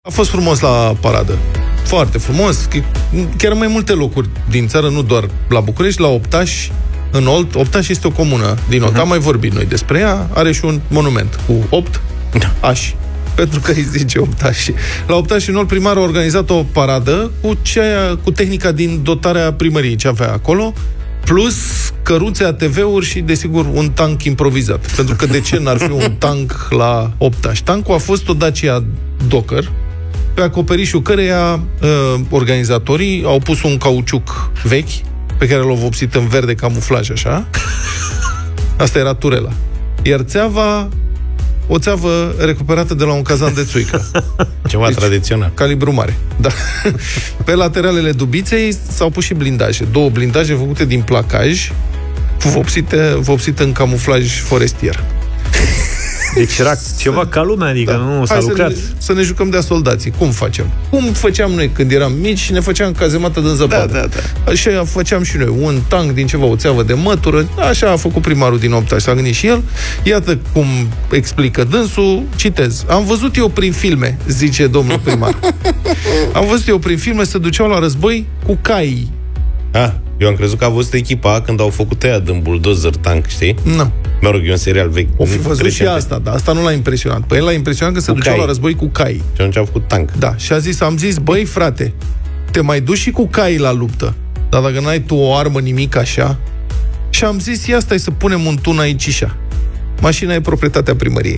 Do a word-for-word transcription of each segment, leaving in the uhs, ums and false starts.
A fost frumos la paradă. Foarte frumos. Chiar mai multe locuri din țară, nu doar la București, la Optaș, în Olt. Optaș este o comună din Olt. Uh-huh. Am mai vorbit noi despre ea. Are și un monument cu opt ași. Pentru că îi zice Optaș. La Optaș în Olt, primarul a organizat o paradă cu, cea, cu tehnica din dotarea primăriei, ce avea acolo, plus căruțe, A T V-uri și, desigur, un tank improvizat. Pentru că de ce n-ar fi un tank la Optaș? Tancul a fost o Dacia Docker, pe acoperișul căreia uh, organizatorii au pus un cauciuc vechi, pe care l-au vopsit în verde camuflaj, așa. Asta era turela. Iar țeava, o țeavă recuperată de la un cazan de țuică. Ceva deci, tradițional. Calibru mare. Da. Pe lateralele dubiței s-au pus și blindaje. Două blindaje făcute din placaj, vopsite, vopsite în camuflaj forestier. Deci era ceva ca lumea, adică da. nu s-a Hai lucrat. Să ne, să ne jucăm de-a soldații. Cum facem? Cum făceam noi când eram mici și ne făceam cazemată din zăpadă? Da, da, da. Așa făceam și noi. Un tank din ceva, o țeavă de mătură. Așa a făcut primarul din Optaș. S-a gândit și el. Iată cum explică dânsul. Citez. Am văzut eu prin filme, zice domnul primar. Am văzut eu prin filme, se duceau la război cu caii. Ah, eu am crezut că a văzut echipa când au făcut ăia din buldozer tank, știi? Nu. Mă rog, e un serial vechi. O fi văzut și asta, dar asta nu l-a impresionat. Păi el l-a impresionat că se duceau la război cu cai. Și atunci au făcut tank. Da, și a zis, am zis, băi, frate, te mai duci și cu caii la luptă. Dar dacă n-ai tu o armă, nimic așa. Și am zis, ia stai să punem un tun aici așa. Mașina e proprietatea primăriei.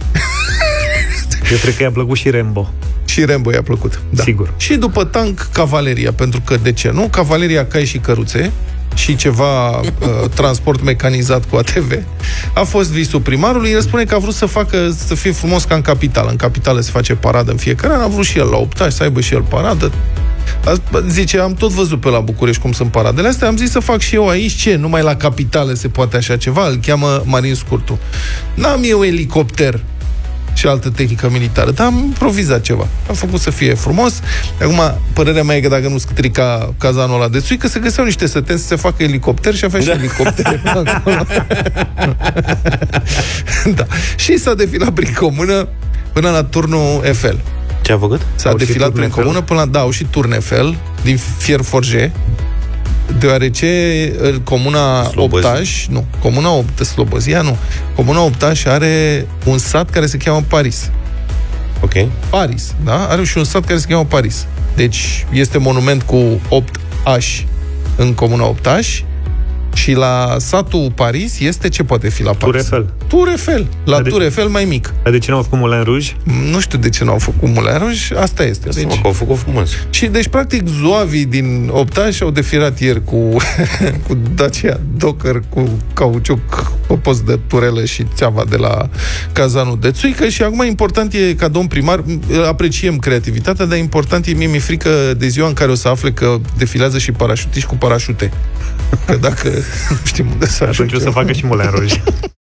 Eu cred că i-a plăcut și Rambo. Și Rambo i-a plăcut, da. Sigur. Și după tank, cavaleria, pentru că, de ce nu? Cavaleria, cai și căruțe și ceva uh, transport mecanizat cu A T V. A fost visul primarului. El spune că a vrut să facă, să fie frumos ca în capitală. În capitală se face paradă în fiecare an. A vrut și el la Optaș să aibă și el paradă. A, zice, am tot văzut pe la București cum sunt paradele astea. Am zis să fac și eu aici. Ce? Numai la capitală se poate așa ceva? Îl cheamă Marin Scurtu. N-am eu elicopter și altă tehnică militară, dar am improvizat ceva. Am făcut să fie frumos. Acum, părerea mea e că dacă nu strica cazanul ăla de țuică, se găseau niște săteni să se facă elicopter și avea și da. elicoptere acolo. Da. Și s-a defilat prin comună până la turnul Eiffel. Ce a făcut? S-a au defilat prin comună până la, da, au și turn Eiffel din fier forje, deoarece comuna Optaș, nu, comuna Optaș, Slobozia, nu, comuna Optaș are un sat care se cheamă Paris. Ok. Paris, da? Are și un sat care se cheamă Paris. Deci este monument cu opt ași în comuna Optaș și la satul Paris este ce poate fi la Paris? Tour Eiffel. Tour Eiffel. La de... Tour Eiffel mai mic. Dar de ce nu au făcut Moulin Rouge? Nu știu de ce nu au făcut Moulin Rouge, asta este. Asta deci... mă, că au făcut frumos. Și deci practic zoavii din Optaș au defilat ieri cu cu Dacia Docker, cu cauciuc pe post de turelă și țeava de la cazanul de țuică. Și acum important e ca domn primar, apreciem creativitatea, dar important e, mie mi-e frică de ziua în care o să afle că defilează și parașutiști cu parașute. Că dacă nu știm unde să ajungem. Atunci o să facă și Moulin Rouge.